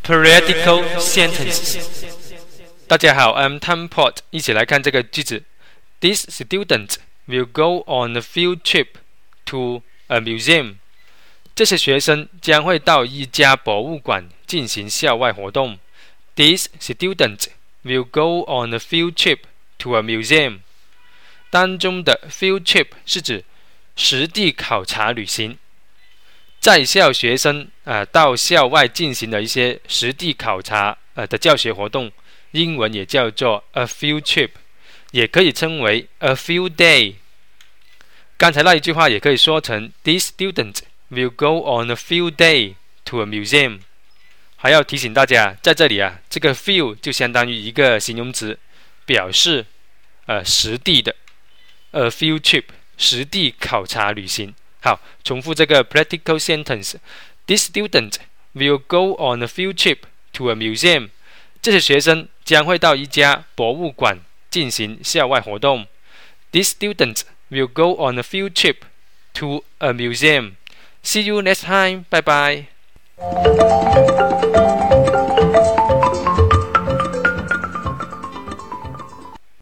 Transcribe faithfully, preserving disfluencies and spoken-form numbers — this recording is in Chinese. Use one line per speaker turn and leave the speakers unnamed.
Practical sentences。大家好 ，I'm Tom Port， 一起来看这个句子。This student will go on a field trip to a museum。这些学生将会到一家博物馆进行校外活动。This student will go on a field trip to a museum。当中的 field trip 是指实地考察旅行。在校学生、呃、到校外进行的一些实地考察、呃、的教学活动，英文也叫做 a field trip， 也可以称为 a field day。刚才那一句话也可以说成 This student will go on a field day to a museum。 还要提醒大家，在这里啊，这个 field 就相当于一个形容词，表示、呃、实地的 a field trip， 实地考察旅行。好，重复这个 practical sentence。 This student will go on a field trip to a museum。 这些学生将会到一家博物馆进行校外活动。 This student will go on a field trip to a museum。 See you next time. Bye bye.